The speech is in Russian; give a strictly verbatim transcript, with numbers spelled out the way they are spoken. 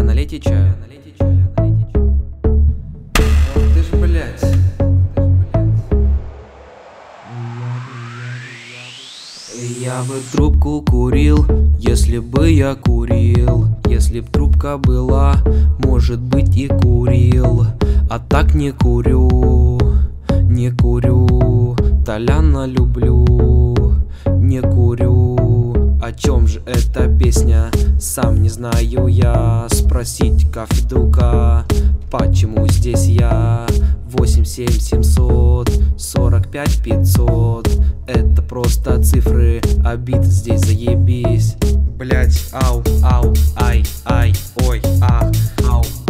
налейте чая. Ох ты ж, блядь. Я бы трубку курил, если бы я курил. Если б трубка была, может быть и курил. А так не курю, не курю. Толяна люблю, не курю. О чем же эта песня? Сам не знаю я. Спросить Кафедука, почему здесь я? Восемь семь семьсот сорок пять пятьсот. Это просто цифры, а бит здесь заебись. Блять, ау, ау, ай, ай, ой, ах, ау.